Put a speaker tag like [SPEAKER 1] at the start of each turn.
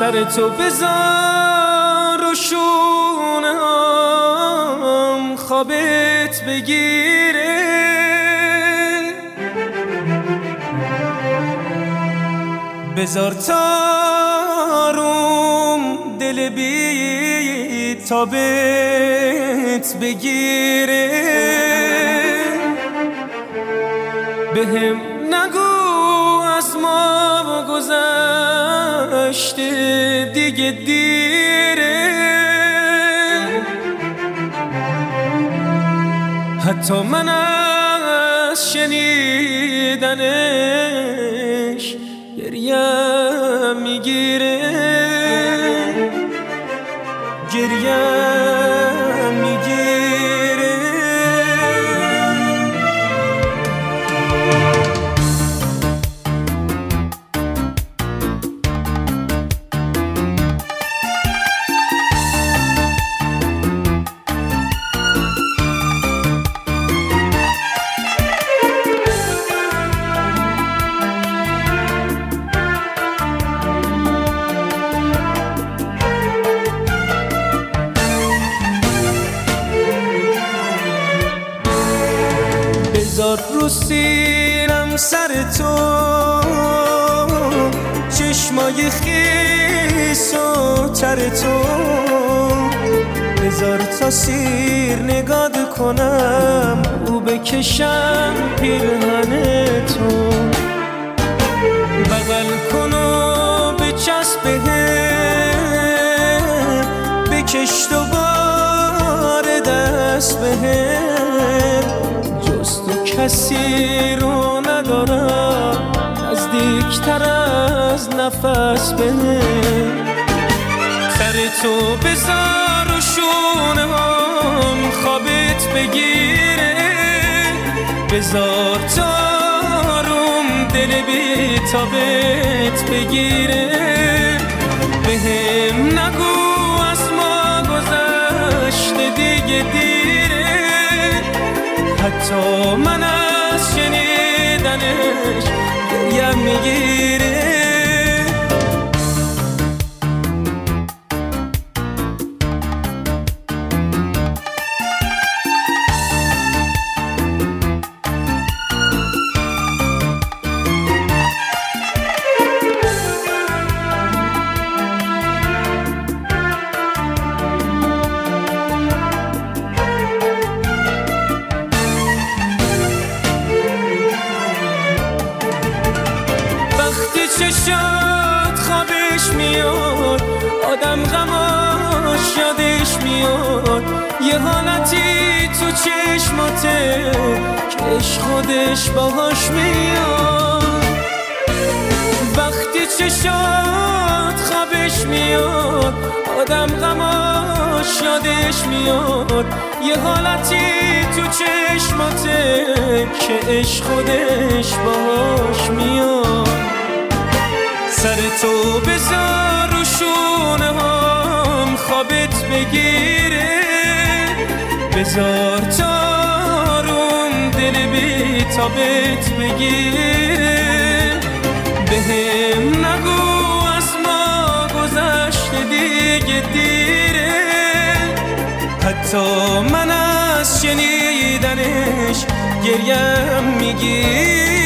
[SPEAKER 1] سر تو بذار و شونم خوابت بگیره، بذار تاروم دل بی تابت بگیره، بهم نگو از ما گذشته دیگه دیره، حتی من از شنیدنش گریم میگیره، گریم میگیره. بذار رو سیرم سر تو چشمای خیس و تر تو، بذار تا سیر نگاه کنم او بکشم پیرهن تو، بغل کن و بچسب بهم، بکش دوباره دست بهم، کسی رو ندارم نزدیکتر از نفس بهم، سر تو بذار و شونم خوابت بگیره، بذار تاروم دل بی تابت بگیره، بهم نگو از ما گذشته دیگه دیره، حتی من از شنیدنش گریم میگیره. چشات خوابش میاد، آدم غماش یادش میاد، یه حالتی تو چشماته که عشق خودش باهاش میاد، وقتی چشات خوابش میاد، آدم غماش یادش میاد، یه حالتی تو چشماته که عشق خودش باهاش میاد، سر تو بذار و شونه هم خوابت بگیره، بذار تاروم دل بی تابت بگیره، بهم نگو از ما گذشته دیگه دیره، حتی من از شنیدنش گریم میگیره.